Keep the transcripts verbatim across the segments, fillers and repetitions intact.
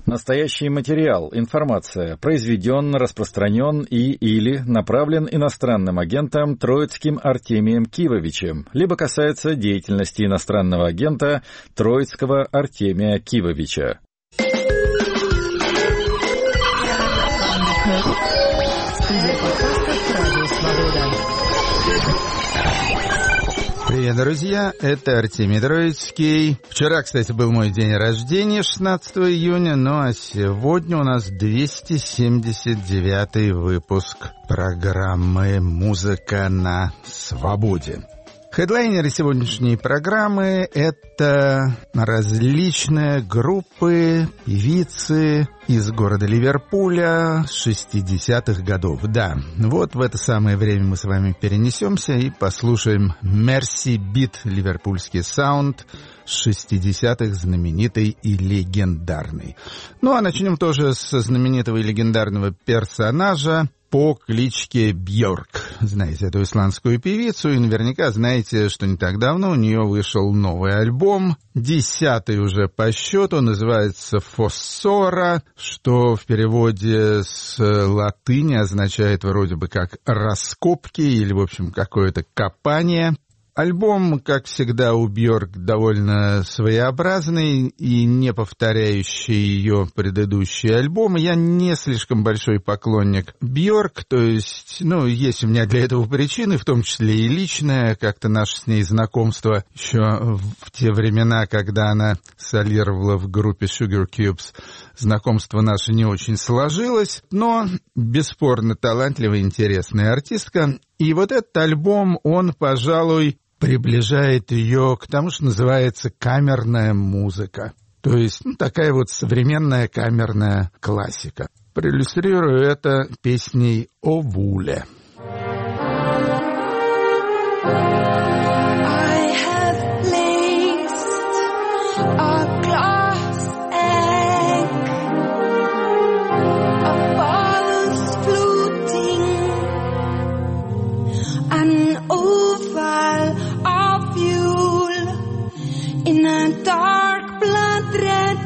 Настоящий материал, информация произведен, распространен и или направлен иностранным агентом Троицким Артемием Кивовичем, либо касается деятельности иностранного агента Троицкого Артемия Кивовича. Привет, друзья, это Артемий Троицкий. Вчера, кстати, был мой день рождения, шестнадцатого июня, ну а сегодня у нас двести семьдесят девятый выпуск программы «Музыка на свободе». Хедлайнеры сегодняшней программы — это различные группы, певицы из города Ливерпуля шестидесятых годов. Да, вот в это самое время мы с вами перенесемся и послушаем Мерси Бит, ливерпульский саунд шестидесятых, знаменитый и легендарный. Ну а начнем тоже со знаменитого и легендарного персонажа по кличке Бьорк. Знаете эту исландскую певицу, и наверняка знаете, что не так давно у нее вышел новый альбом, десятый уже по счету, называется «Фоссора», что в переводе с латыни означает вроде бы как «раскопки» или, в общем, какое-то копание. Альбом, как всегда, у Бьорк довольно своеобразный и не повторяющий ее предыдущие альбомы. Я не слишком большой поклонник Бьорк, то есть, ну, есть у меня для этого причины, в том числе и личное, как-то наше с ней знакомство еще в те времена, когда она солировала в группе Sugar Cubes. Знакомство наше не очень сложилось, но бесспорно талантливая, интересная артистка. И вот этот альбом, он, пожалуй, приближает ее к тому, что называется камерная музыка. То есть, ну, такая вот современная камерная классика. Проиллюстрирую это песней «О Вуле». In a dark blood red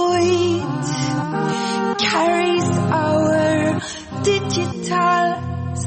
void carries our digital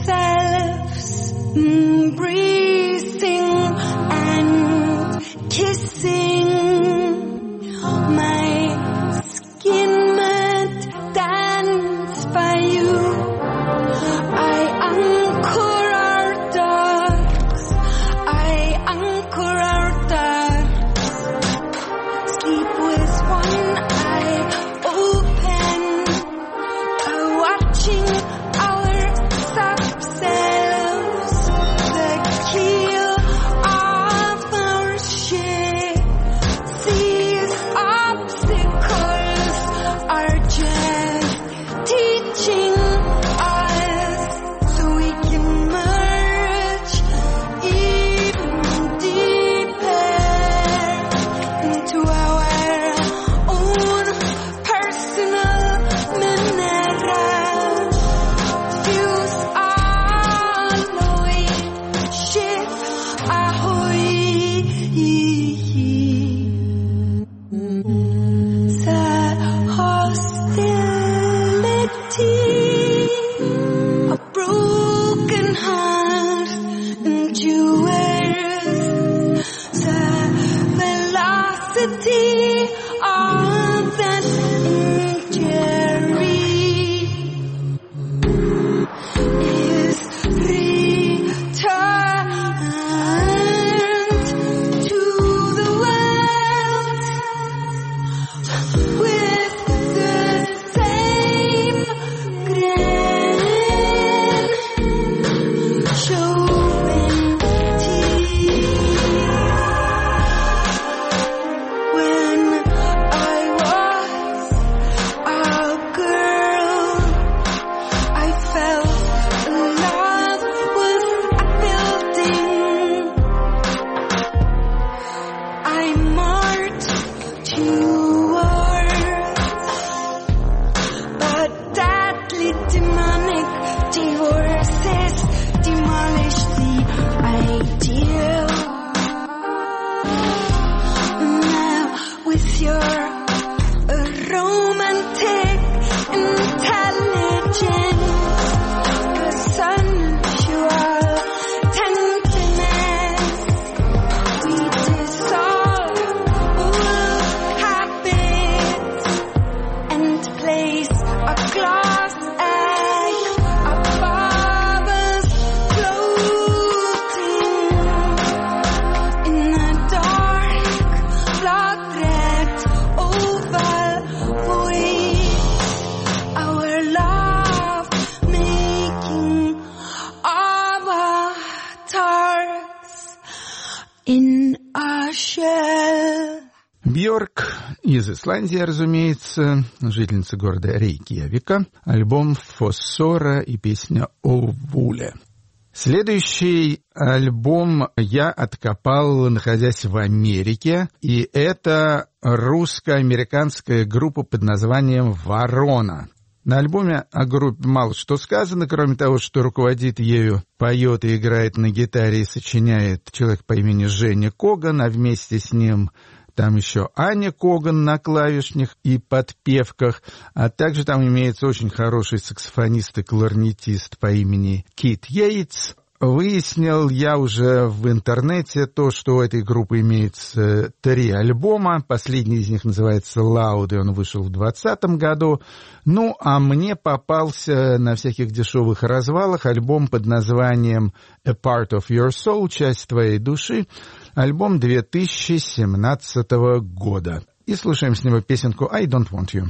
из Исландии, разумеется, жительница города Рейкьявика, альбом «Фоссора» и песня «О Вуле». Следующий альбом я откопал, находясь в Америке, и это русско-американская группа под названием «Ворона». На альбоме о группе мало что сказано, кроме того, что руководит ею, поет и играет на гитаре и сочиняет человек по имени Женя Коган, а вместе с ним там еще Аня Коган на клавишных и подпевках, а также там имеется очень хороший саксофонист и кларнетист по имени Кит Йейтс. Выяснил я уже в интернете то, что у этой группы имеется три альбома. Последний из них называется «Loud», и он вышел в двадцатом году. Ну, а мне попался на всяких дешевых развалах альбом под названием «A Part of Your Soul», «Часть твоей души», альбом две тысячи семнадцатого года. И слушаем с него песенку «I Don't Want You».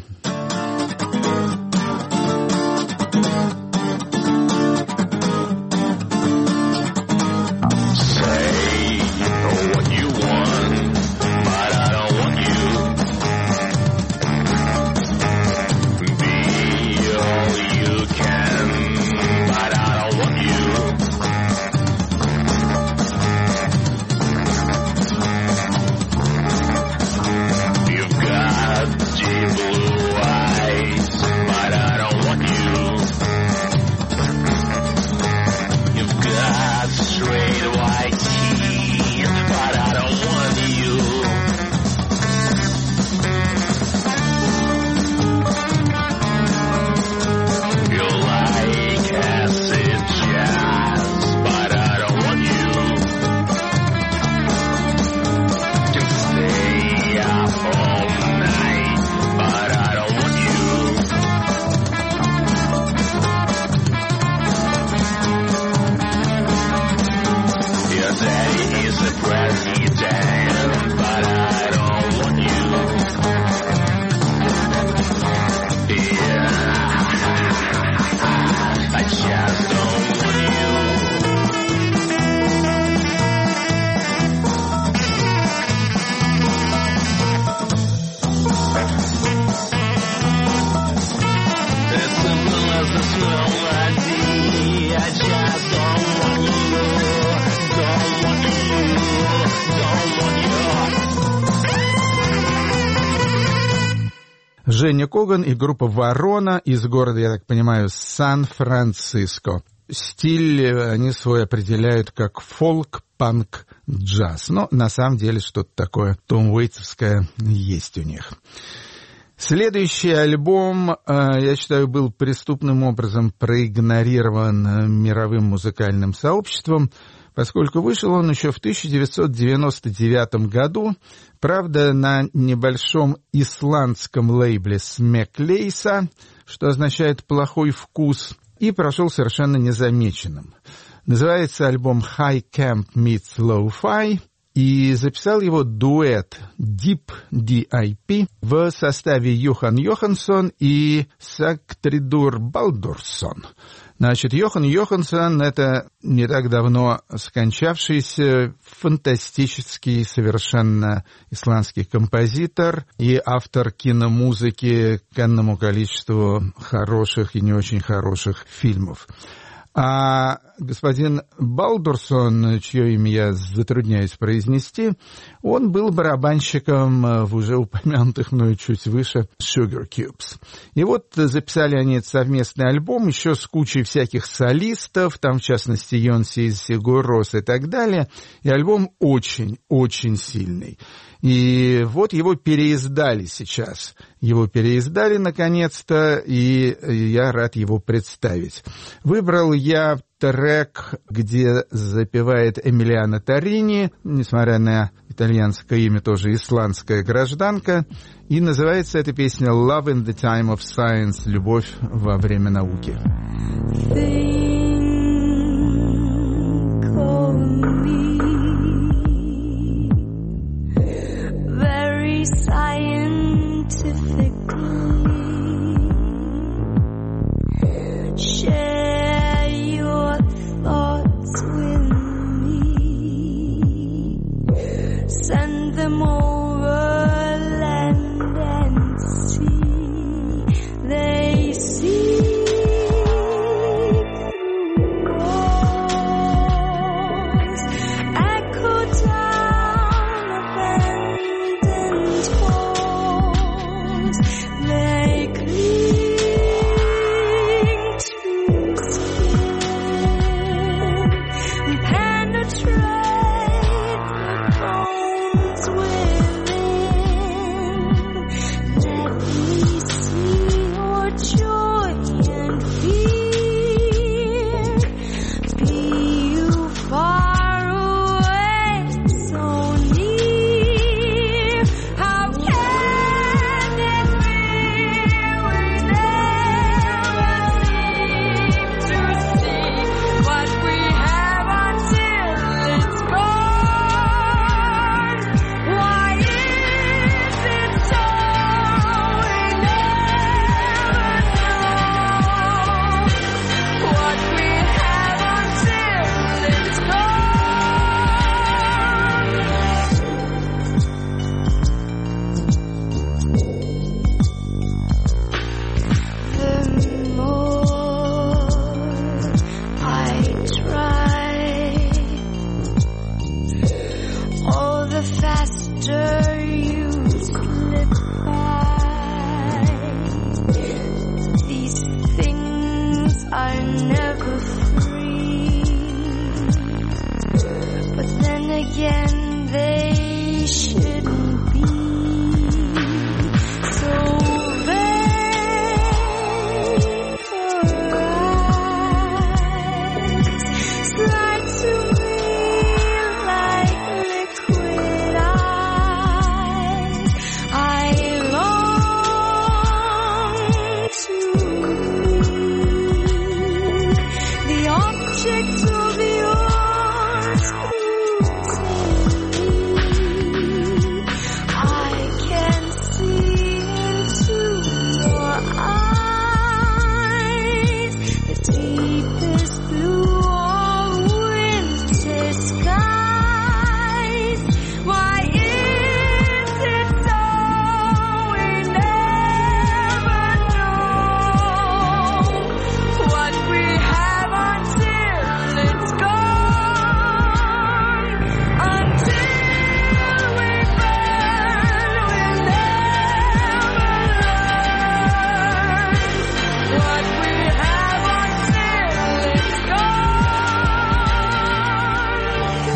Женя Коган и группа «Ворона» из города, я так понимаю, Сан-Франциско. Стиль они свой определяют как фолк, панк, джаз. Но на самом деле что-то такое том уэйтсовское есть у них. Следующий альбом, я считаю, был преступным образом проигнорирован мировым музыкальным сообществом, поскольку вышел он еще в тысяча девятьсот девяносто девятом году, правда, на небольшом исландском лейбле Смеклейса, что означает «плохой вкус», и прошел совершенно незамеченным. Называется альбом «High Camp Meets Lo-Fi», и записал его дуэт Deep ди ай пи в составе Йохан Йоханссон и Сагтридур Балдурсон. Значит, Йохан Йоханссон — это не так давно скончавшийся фантастический совершенно исландский композитор и автор киномузыки к энному количеству хороших и не очень хороших фильмов. А господин Балдурсон, чье имя я затрудняюсь произнести, он был барабанщиком в уже упомянутых мною чуть выше Sugar Cubes. И вот записали они совместный альбом еще с кучей всяких солистов, там в частности Йонси Сигурос и так далее. И альбом очень-очень сильный. И вот его переиздали сейчас. Его переиздали наконец-то, и я рад его представить. Выбрал я трек, где запевает Эмилиано Торрини, несмотря на итальянское имя, тоже исландская гражданка, и называется эта песня «Love in the Time of Science» — «Любовь во время науки». Scientifically share your thoughts with me, send them over land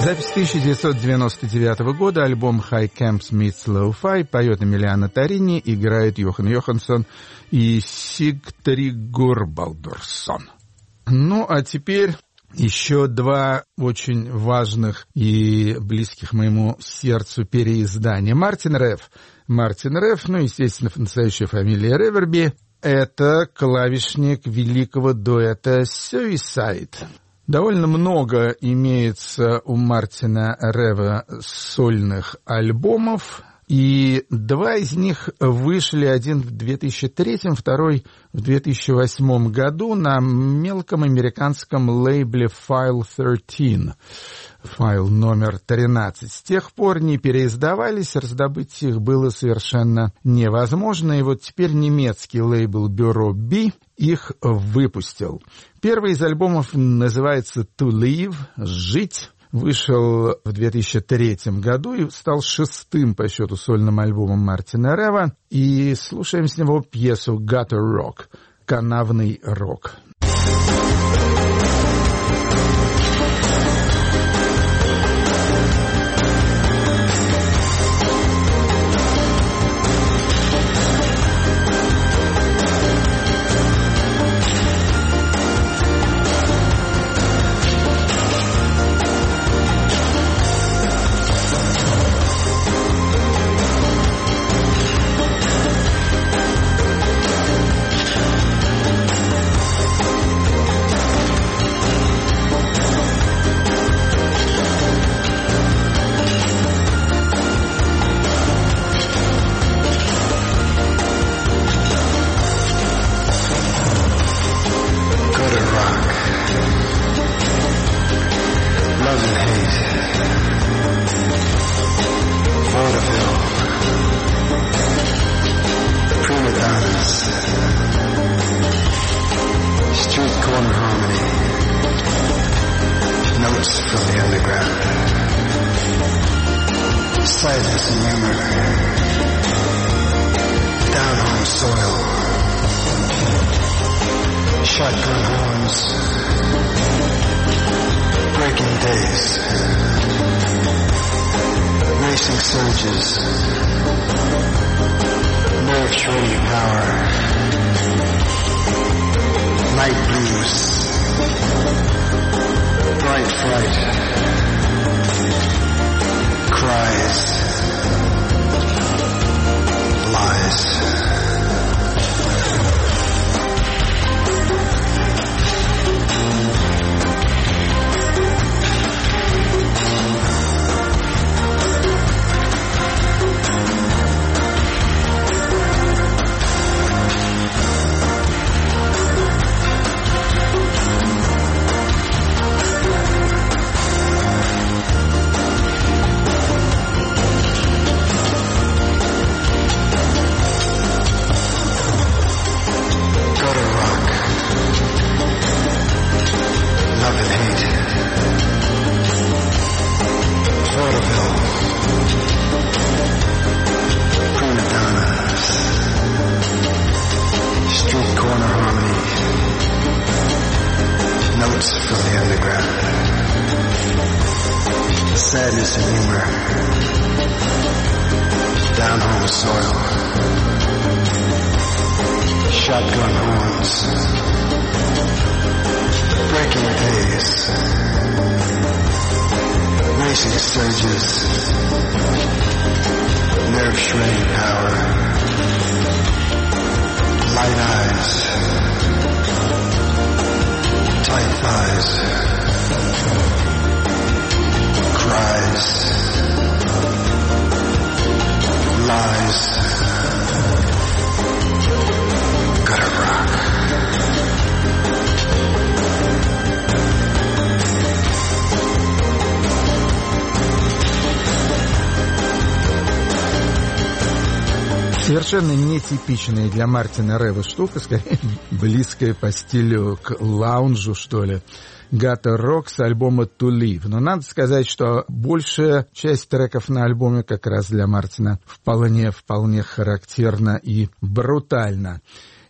Запись тысяча девятьсот девяносто девятого года, альбом «High Camps Meets Lo-Fi», поет Эмилиано Торини, играет Йохан Йоханссон и Сигтригур Балдурсон. Ну, а теперь еще два очень важных и близких моему сердцу переиздания. Мартин Реф. Мартин Реф, ну, естественно, настоящая фамилия Реверби, это клавишник великого дуэта Suicide. Довольно много имеется у Мартина Рева сольных альбомов, и два из них вышли, один в две тысячи третьем, второй в две тысячи восьмом году на мелком американском лейбле File тринадцать. Файл номер тринадцать. С тех пор не переиздавались, раздобыть их было совершенно невозможно, и вот теперь немецкий лейбл Bureau B их выпустил. Первый из альбомов называется «To Live» — «Жить». Вышел в две тысячи третьем году и стал шестым по счету сольным альбомом Мартина Рева. И слушаем с него пьесу «Gutter Rock» — «Канавный рок». Совершенно нетипичная для Мартина Рева штука, скорее близкая по стилю к лаунжу, что ли. Gutter Rock с альбома To Live. Но надо сказать, что большая часть треков на альбоме как раз для Мартина вполне, вполне характерна и брутальна.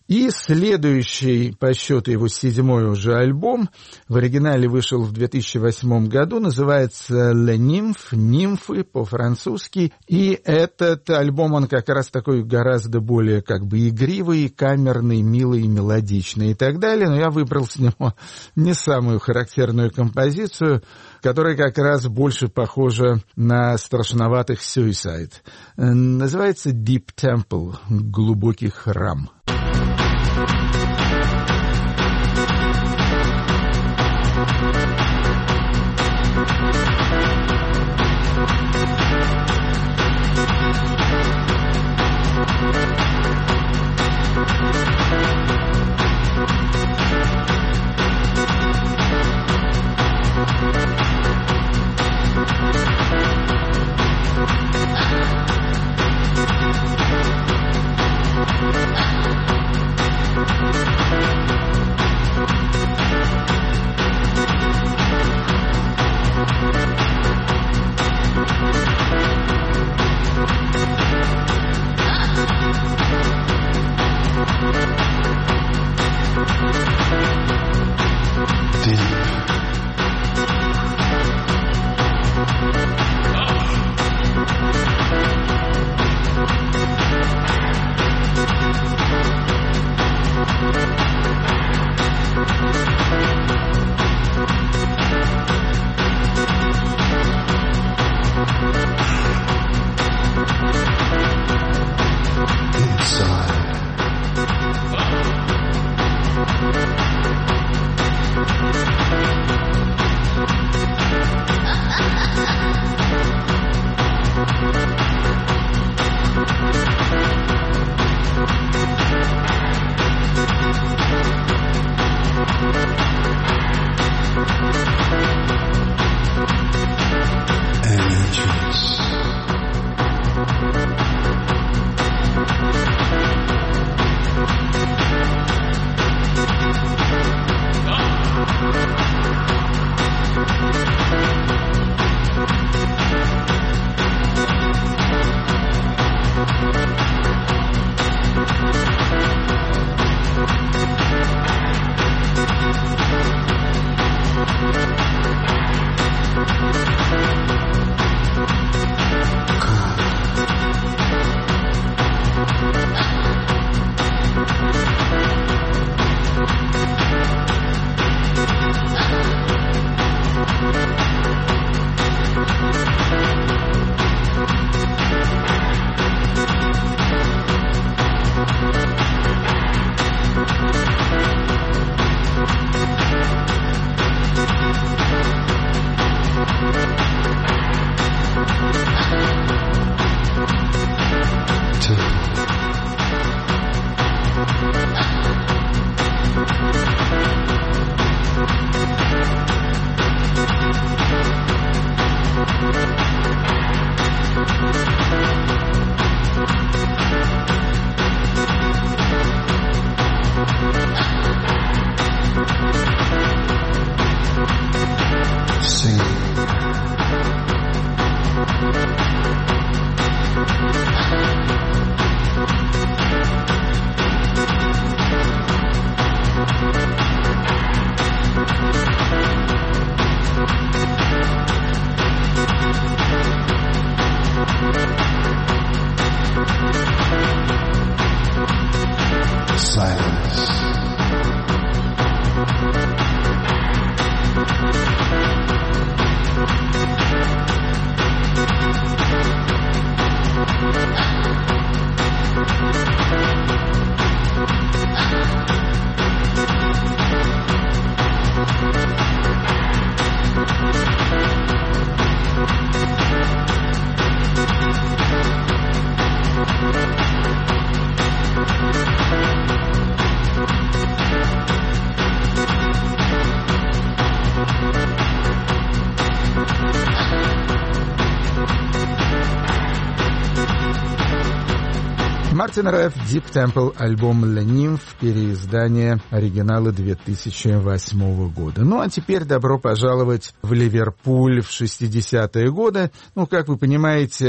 И следующий по счету его седьмой уже альбом, в оригинале вышел в две тысячи восьмом году, называется «Le Nymphe», «Нимфы» по-французски. И этот альбом, он как раз такой гораздо более как бы игривый, камерный, милый, мелодичный и так далее. Но я выбрал с него не самую характерную композицию, которая как раз больше похожа на страшноватых «Suicide». Называется «Deep Temple», «Глубокий храм». Мартин Реф, Deep Temple, альбом «Le Nymphe», переиздание оригинала две тысячи восьмого года. Ну, а теперь добро пожаловать в Ливерпуль в шестидесятые годы. Ну, как вы понимаете,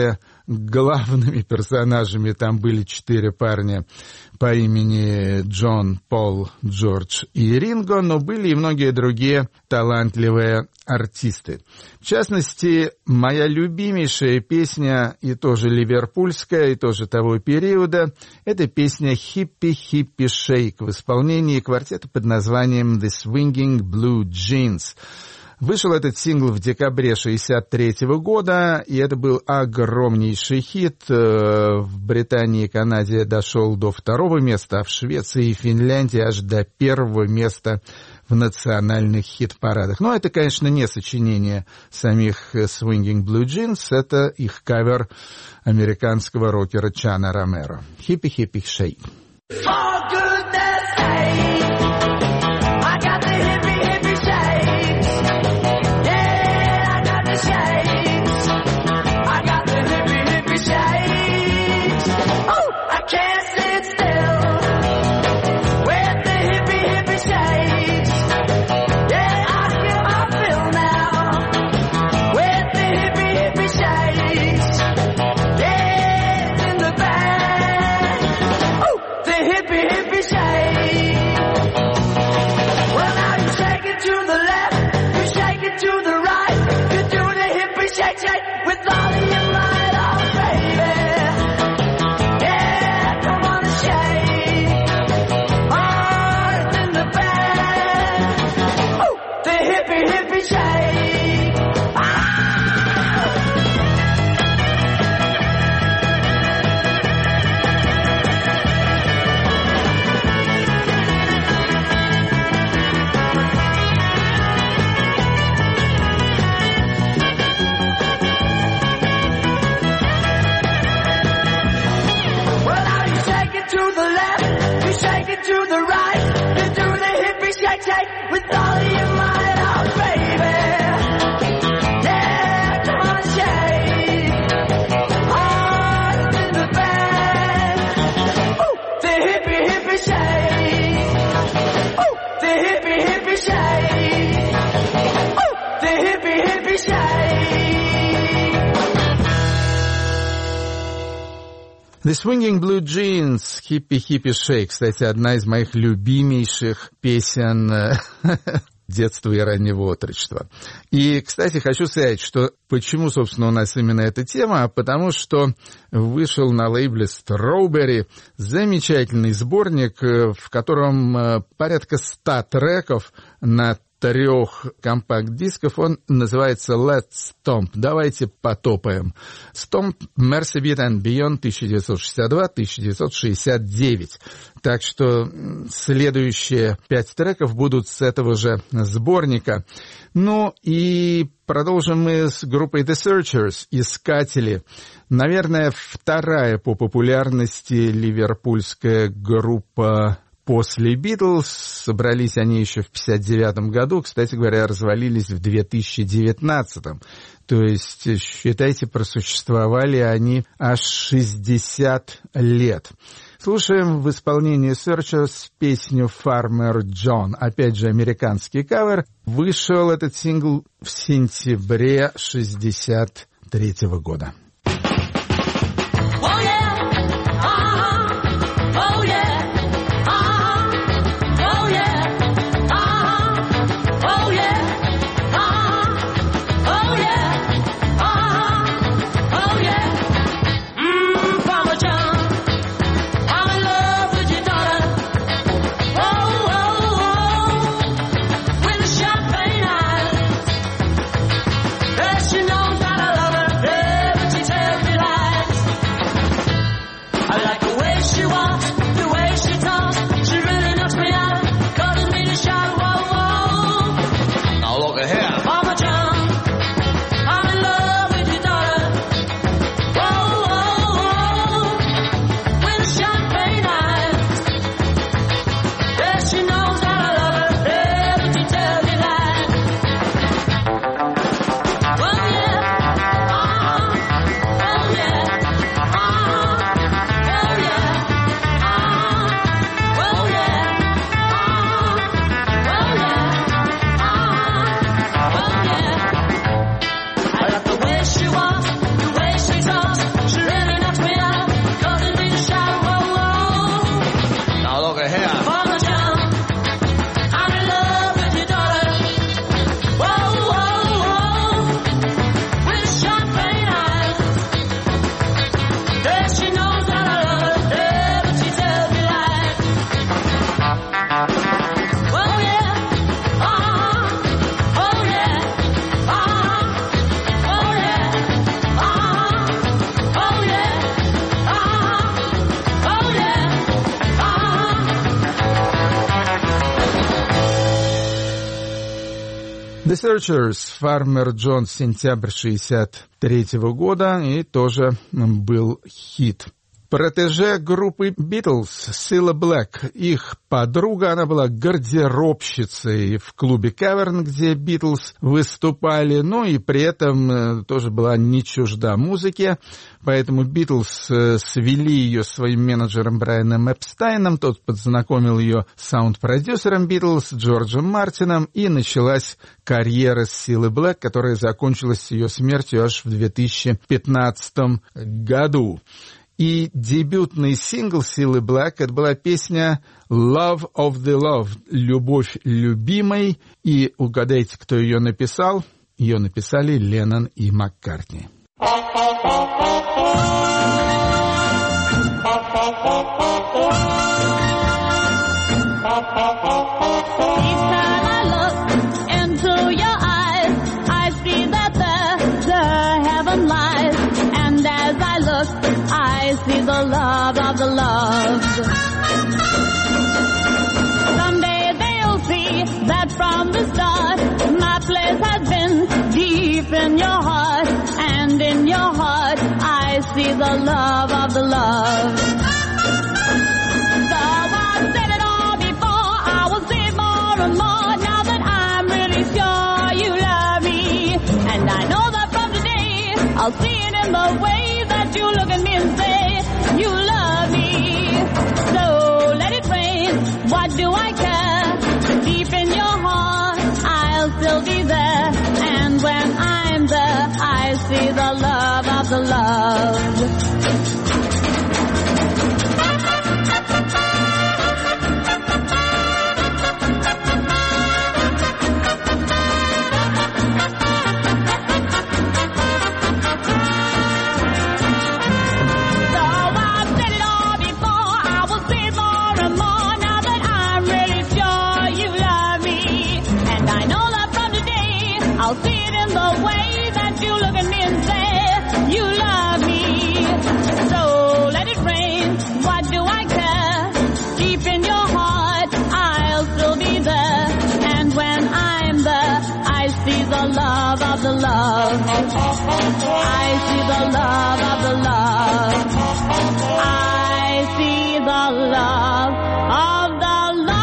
Главными персонажами там были четыре парня по имени Джон, Пол, Джордж и Ринго, но были и многие другие талантливые артисты. В частности, моя любимейшая песня, и тоже ливерпульская, и тоже того периода, это песня «Hippie Hippie Shake» в исполнении квартета под названием «The Swinging Blue Jeans». Вышел этот сингл в декабре шестьдесят третьего года, и это был огромнейший хит. В Британии и Канаде дошел до второго места, а в Швеции и Финляндии аж до первого места в национальных хит-парадах. Но это, конечно, не сочинение самих Swinging Blue Jeans, это их кавер американского рокера Чана Ромеро. «Hippie Hippie Shake». For goodness sake, I got the hippie hippie shakes. Yeah, I got the shakes. I got the hippie hippie shakes. Oh, I can't sit still with the hippie hippie shakes. Yeah, I feel my feel now with the hippie hippie shakes. Yeah, it's in the bag. Oh, the hippie hippie shake. Well, now you shake it to the left, you shake it to the right, you do the hippie shake shake with all of your might, oh baby. Yeah, come on and shake. Oh, it's in the bag. Oh, the hippie hippie shake. Ah! Well, now you shake it to the left, you shake it to the right, you do the hippie shake shake with all of your might, oh baby. Yeah, come on and shake. Oh, it's in the bag. Oh, the hippie hippie shake. Oh, the hippie hippie shake. Oh, the hippie hippie shake. The Swinging Blue Jeans, Hippie Hippie Shake. Кстати, одна из моих любимейших песен э, детства и раннего отрочества. И, кстати, хочу сказать, что почему, собственно, у нас именно эта тема, а потому что вышел на лейбле Strawberry замечательный сборник, э, в котором э, порядка ста треков на трех компакт-дисков. Он называется Let's Stomp. Давайте потопаем. Stomp, Mercy Beat and Beyond тысяча девятьсот шестьдесят два — тысяча девятьсот шестьдесят девять. Так что следующие пять треков будут с этого же сборника. Ну и продолжим мы с группой The Searchers, Искатели. Наверное, вторая по популярности ливерпульская группа после Битлз. Собрались они еще в пятьдесят девятом году. Кстати говоря, развалились в две тысячи девятнадцатом. То есть, считайте, просуществовали они аж шестьдесят лет. Слушаем в исполнении Searchers песню «Farmer John». Опять же, американский кавер. Вышел этот сингл в сентябре шестьдесят третьего года. She knows that I love her, yeah, but she tells me lies. Yeah. Mama John, I'm in love with your daughter. Whoa, whoa, whoa, with champagne eyes. Yes, she knows that I love her, yeah, but she tells me lies. Oh yeah, uh-huh, oh yeah, uh-huh, oh yeah, uh-huh, oh yeah, uh-huh, oh yeah, uh-huh. The Searchers, Farmer John, сентябрь шестьдесят третьего года, и тоже был хит. Протеже группы Beatles, Cilla Black, их подруга, она была гардеробщицей в клубе Cavern, где Beatles выступали, ну и при этом тоже была не чужда музыке, поэтому Beatles свели ее своим менеджером Брайаном Эпстайном, тот подзнакомил ее с саунд-продюсером Beatles Джорджем Мартином, и началась карьера Cilla Black, которая закончилась ее смертью аж в две тысячи пятнадцатом году. И дебютный сингл Cilla Black — это была песня «Love of the Love» — «Любовь любимой». И угадайте, кто ее написал? Ее написали Леннон и Маккартни. I see the love of the loved. Someday they'll see that from the start my place has been deep in your heart, and in your heart I see the love of the loved. So I said it all before, I will say it more and more now that I'm really sure you love me, and I know that from today I'll see it in the way that you look at me and say you love me. So let it rain, what do I care? Deep in your heart I'll still be there, and when I'm there I see the love of the loved. I'll see it in the way that you look at me and say you love me. So let it rain, what do I care? Deep in your heart I'll still be there, and when I'm there I see the love of the love. I see the love of the love. I see the love of the love.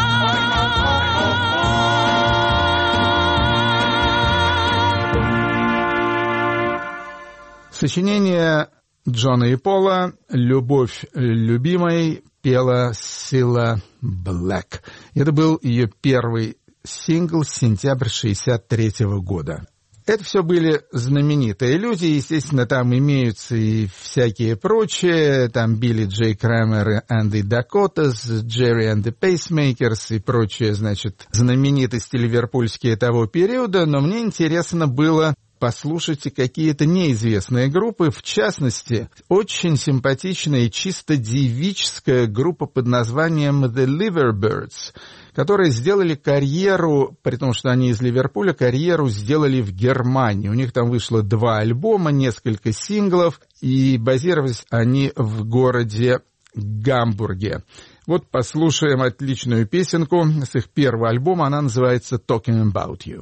Сочинение Джона и Пола «Любовь любимой» пела Cilla Black. Это был ее первый сингл, сентябрь шестьдесят третьего года. Это все были знаменитые люди, естественно, там имеются и всякие прочие, там Билли Джей Крамер and the Dakotas, Jerry and the Pacemakers и прочие, значит, знаменитости ливерпульские того периода, но мне интересно было послушайте какие-то неизвестные группы, в частности, очень симпатичная и чисто девическая группа под названием The Liverbirds, которые сделали карьеру, при том, что они из Ливерпуля, карьеру сделали в Германии. У них там вышло два альбома, несколько синглов, и базировались они в городе Гамбурге. Вот послушаем отличную песенку с их первого альбома, она называется «Talking About You».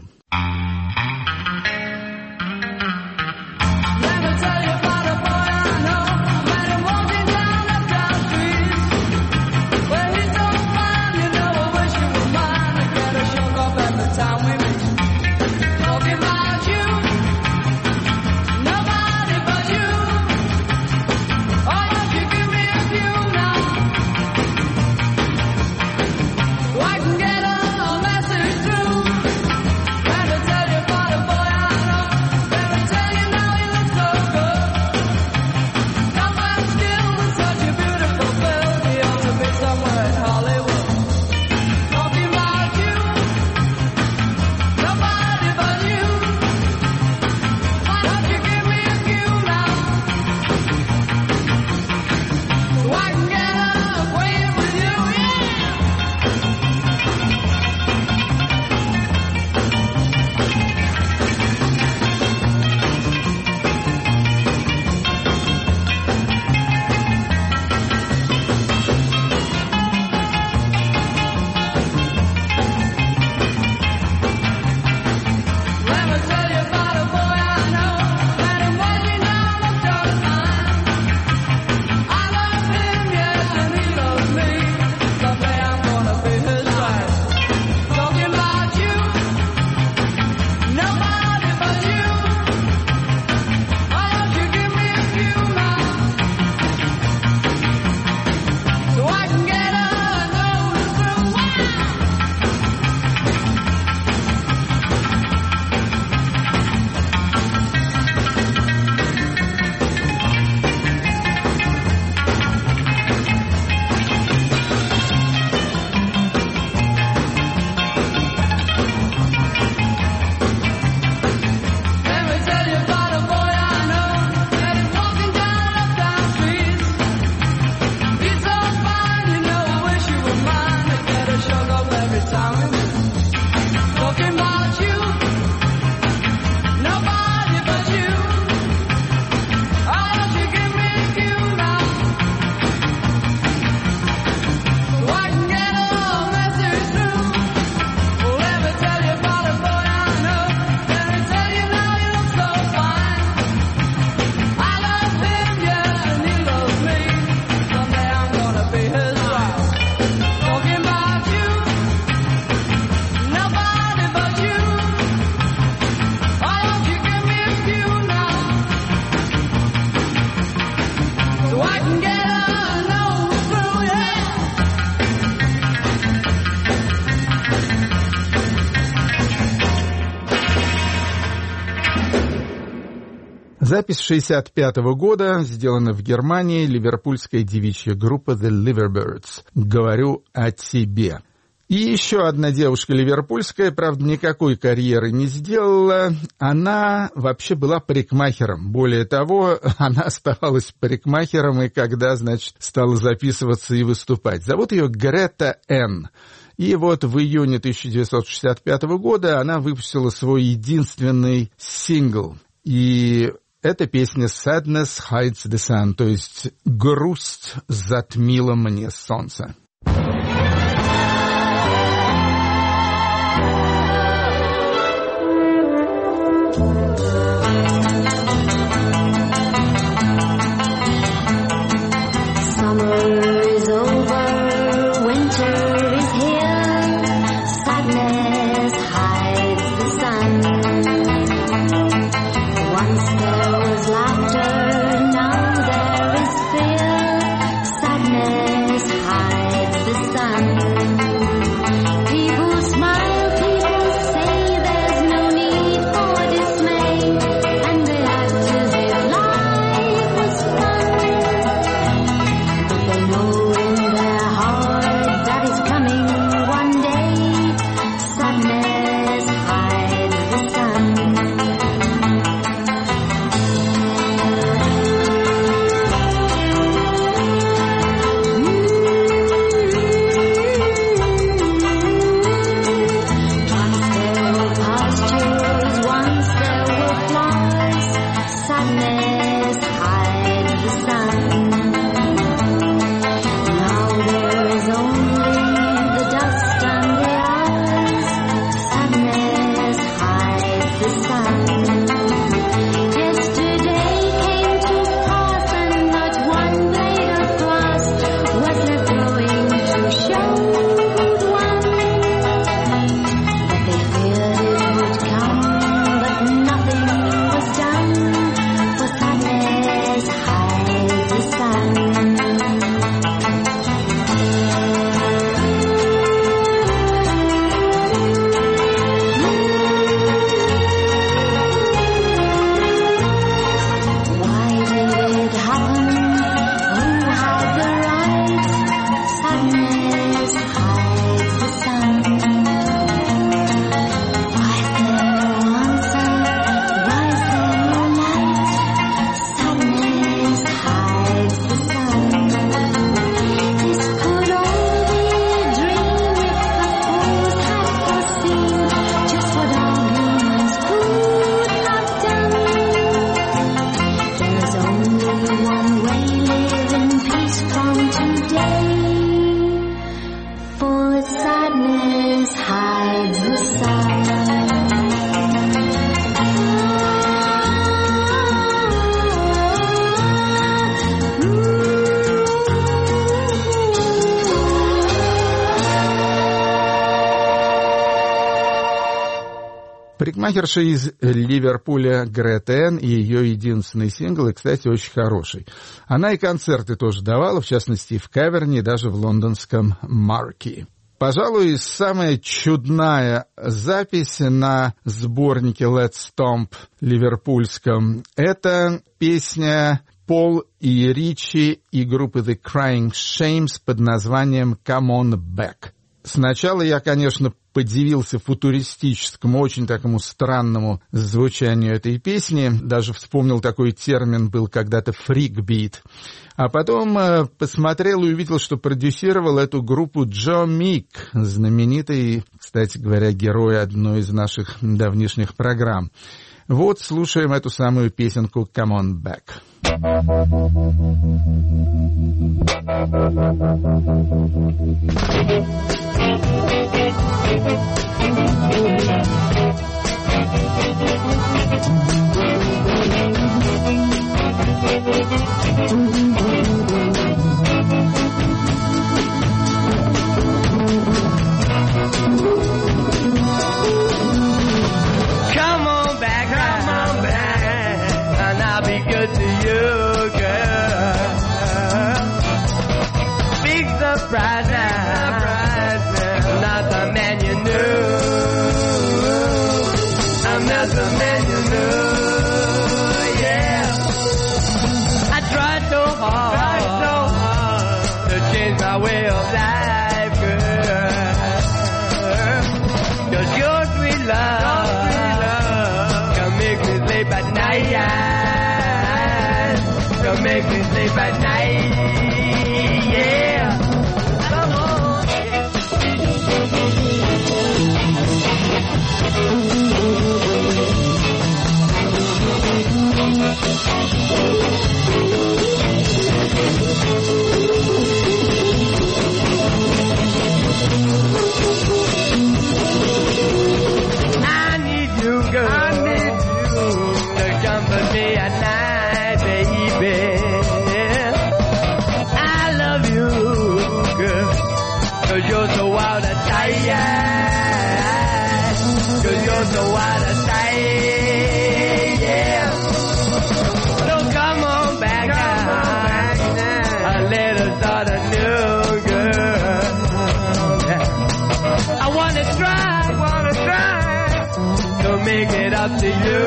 I can get a message through. Trying to tell you about a boy Запись шестьдесят пятого года, сделана в Германии, ливерпульская девичья группа The Liverbirds. «Говорю о тебе». И еще одна девушка ливерпульская, правда, никакой карьеры не сделала. Она вообще была парикмахером. Более того, она оставалась парикмахером, и когда, значит, стала записываться и выступать. Зовут ее Грета Энн. И вот в июне тысяча девятьсот шестьдесят пятого года она выпустила свой единственный сингл. И это песня «Sadness hides the sun», то есть «Грусть затмила мне солнце». Парикмахерша из Ливерпуля Грета Энн и ее единственный сингл, и, кстати, очень хороший. Она и концерты тоже давала, в частности, в Каверне, и даже в лондонском Марки. Пожалуй, самая чудная запись на сборнике Let's Stomp ливерпульском — это песня Пол и Ричи и группы The Crying Shames под названием «Come on Back». Сначала я, конечно, подивился футуристическому, очень такому странному звучанию этой песни. Даже вспомнил, такой термин был когда-то «фрикбит». А потом э, посмотрел и увидел, что продюсировал эту группу Джо Мик, знаменитый, кстати говоря, герой одной из наших давнишних программ. Вот слушаем эту самую песенку «Come on Back». Come on back, come on back, and I'll be good to you, girl. Big surprise now, make me sleep at night. Yeah. Come on. I need you, girl. I need you to comfort me at night, baby. I love you, girl, 'cause you're so out of sight. 'Cause you're so out of sight, yeah. So come on back come now. On back now. A little sort of new, girl. Yeah. I wanna try, wanna try to make it up to you,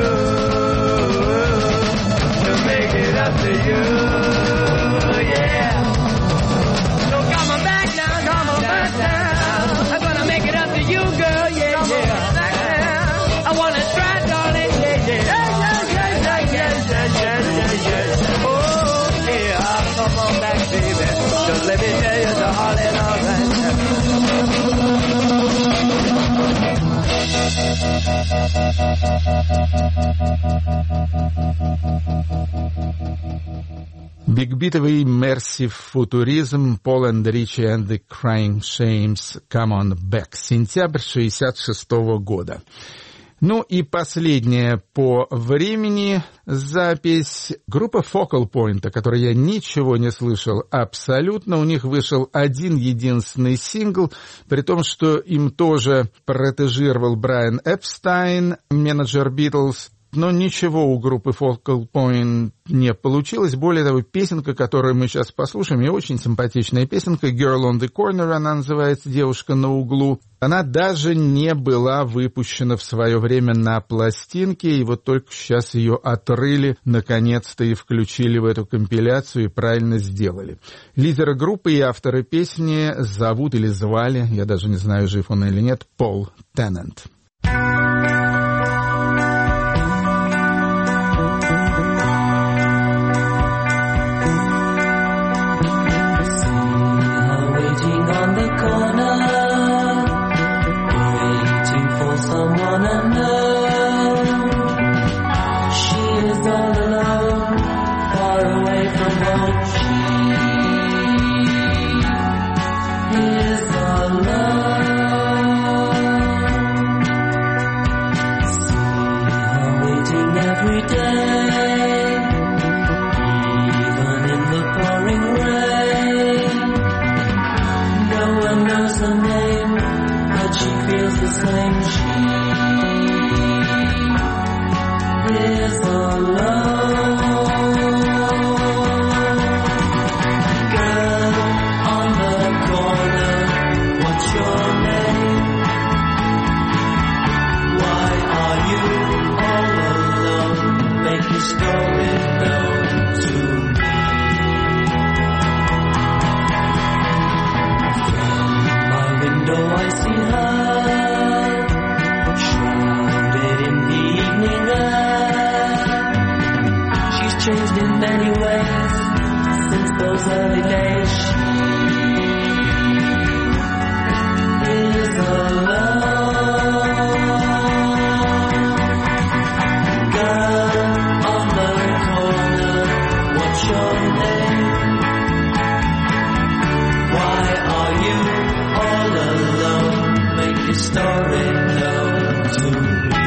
to make it up to you, yeah. So come on back now, come on back now. I'm gonna make it up to you, girl, yeah, come yeah. On back now. I wanna try, darling, yeah, yeah. Yeah, yeah, yeah, yeah, yeah, yeah, yeah, yeah. Oh, yeah, come on back, baby. Just let me tell you, darling, all right now. Бигбитовый Mercy футуризм, Paul and Richie and the Crying Shames, Come on Back, сентябрь шестьдесят шестого года. Ну и последняя по времени запись. Группа Focal Point, о которой я ничего не слышал абсолютно. У них вышел один единственный сингл, при том, что им тоже протежировал Брайан Эпстайн, менеджер Битлз. Но ничего у группы Focal Point не получилось. Более того, песенка, которую мы сейчас послушаем, и очень симпатичная песенка, Girl on the Corner, она называется, «Девушка на углу». Она даже не была выпущена в свое время на пластинке, и вот только сейчас ее отрыли, наконец-то, и включили в эту компиляцию, и правильно сделали. Лидера группы и автора песни зовут или звали, я даже не знаю, жив он или нет, Пол Теннант. Someone unknown. She is all alone, far away from home. She is alone. See her waiting every day, even in the pouring rain. No one knows her name, but she feels the same. She is alone. Girl on the corner, what's your name? Why are you all alone? Make your story known to me. From my window I see her, shrouded in the evening air. She's changed in many ways since those early days. She is alone. Girl on the corner, what's your name? Why are you all alone? Make your story known to me.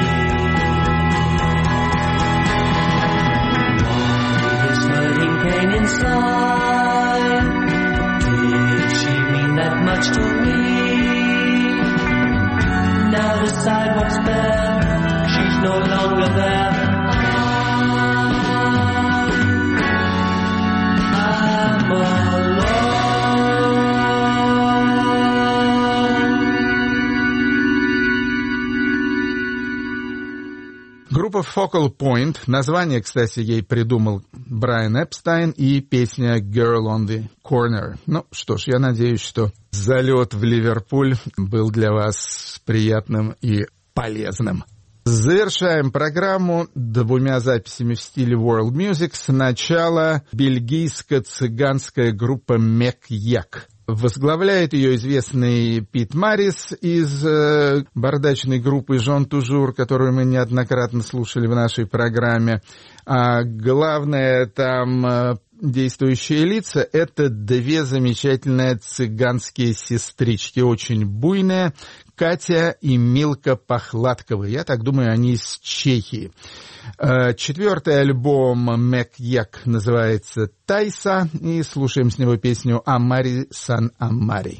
Pain inside. Did she mean that much to me? Now the sidewalk's bare, she's no longer there. I'm alone. Группа Focal Point, название, кстати, ей придумал Брайан Эпстайн, и песня Girl on the Corner. Ну что ж, я надеюсь, что залет в Ливерпуль был для вас приятным и полезным. Завершаем программу двумя записями в стиле World Music. Сначала бельгийско-цыганская группа Мек-Як. Возглавляет ее известный Пит Марис из э, бардачной группы Жон Тужур, которую мы неоднократно слушали в нашей программе. А главное там э, действующие лица — это две замечательные цыганские сестрички, очень буйные, Катя и Милка Пахладковы. Я так думаю, они из Чехии. Четвертый альбом Мек-Як называется «Тайса», и слушаем с него песню «Амари сан Амари».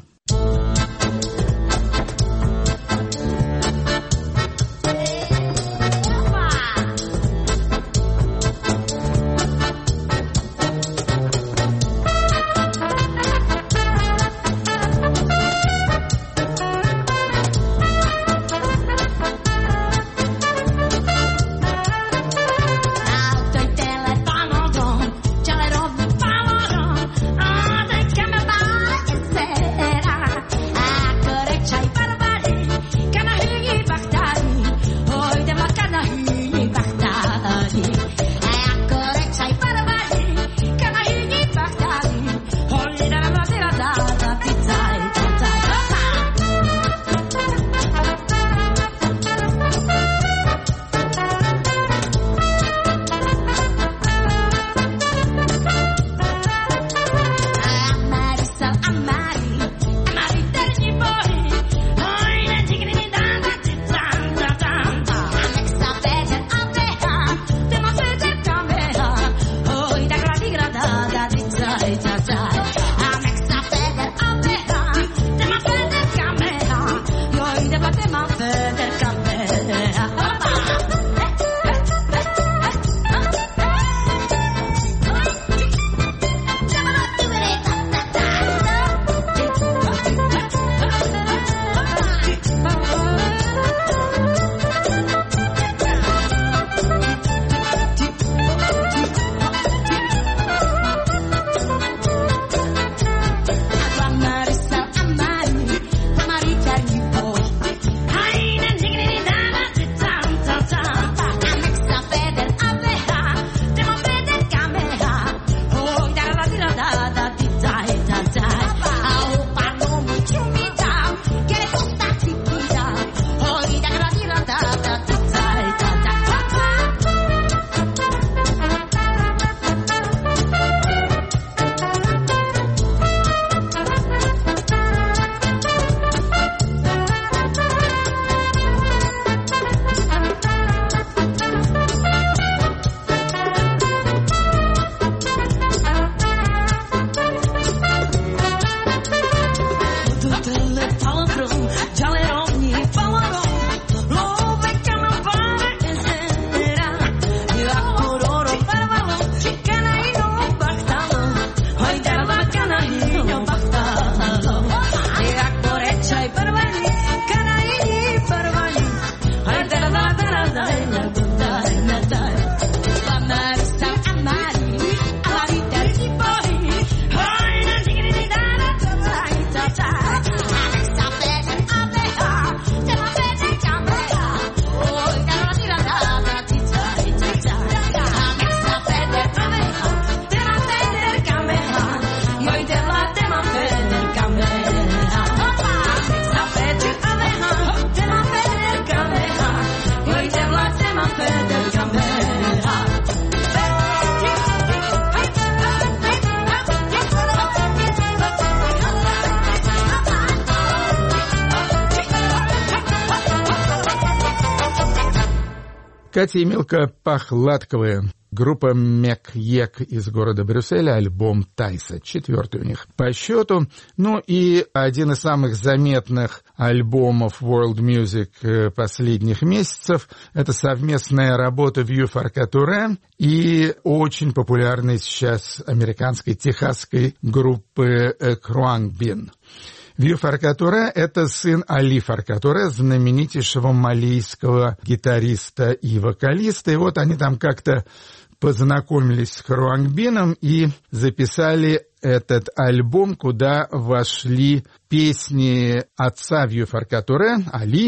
Катя и Милка Пахладковые. Группа Мек-Як из города Брюсселя, альбом «Тайса», четвертый у них по счету. Ну и один из самых заметных альбомов World Music последних месяцев — это совместная работа Vieux Farka Touré и очень популярной сейчас американской техасской группы Khruangbin. Vieux Farka Touré — это сын Али Фарка Туре, знаменитейшего малийского гитариста и вокалиста. И вот они там как-то познакомились с Khruangbin и записали этот альбом, куда вошли песни отца Vieux Farka Touré, Али,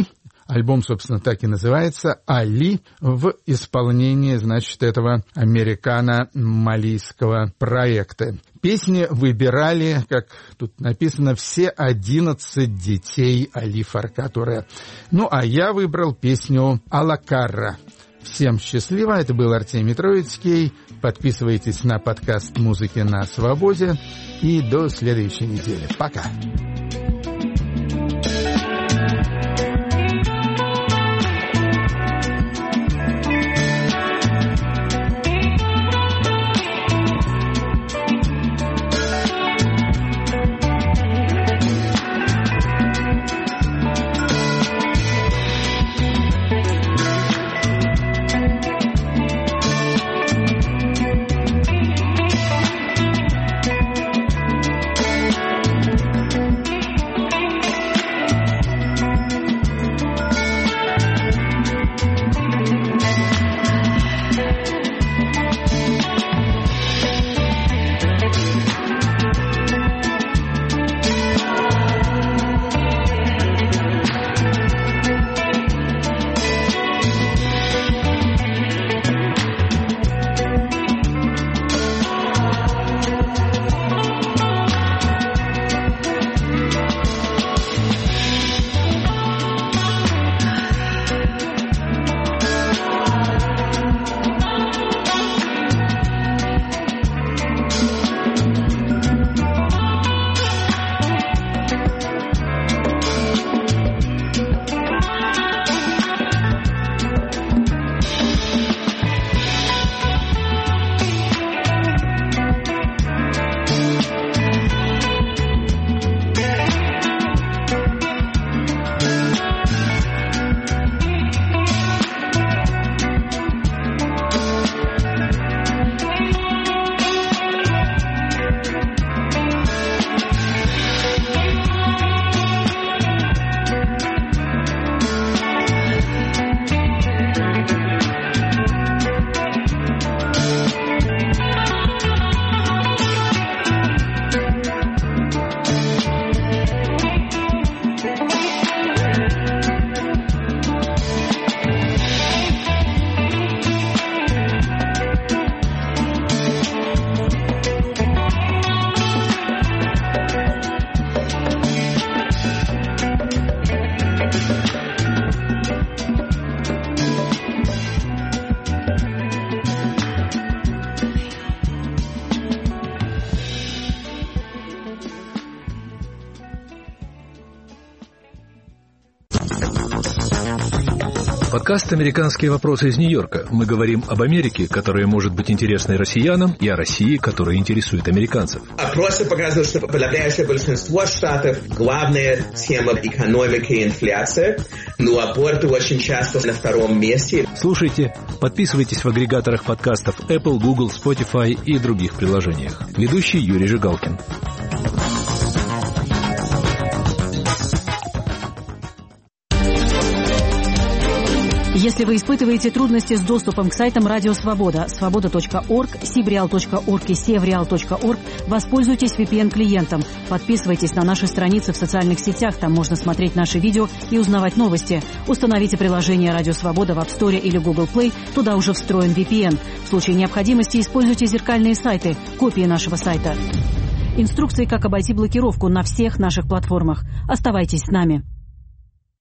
Альбом, собственно, так и называется «Али» в исполнении, значит, этого американо-малийского проекта. Песни выбирали, как тут написано, все одиннадцать детей Али Фаркат-Туре. Ну, а я выбрал песню «Алакарра». Всем счастливо, это был Артемий Троицкий. Подписывайтесь на подкаст «Музыки на свободе». И до следующей недели. Пока. Подкаст «Американские вопросы» из Нью-Йорка. Мы говорим об Америке, которая может быть интересной россиянам, и о России, которая интересует американцев. Опросы показывают, что подавляющее большинство штатов главная тема экономики и инфляция, но аборты очень часто на втором месте. Слушайте, подписывайтесь в агрегаторах подкастов Apple, Google, Spotify и других приложениях. Ведущий Юрий Жигалкин. Если вы испытываете трудности с доступом к сайтам Радио Свобода, свобода точка орг, сибреал точка орг и севреал точка орг, воспользуйтесь ви пи эн-клиентом. Подписывайтесь на наши страницы в социальных сетях, там можно смотреть наши видео и узнавать новости. Установите приложение Радио Свобода в App Store или Google Play, туда уже встроен ви пи эн. В случае необходимости используйте зеркальные сайты, копии нашего сайта. Инструкции, как обойти блокировку на всех наших платформах. Оставайтесь с нами.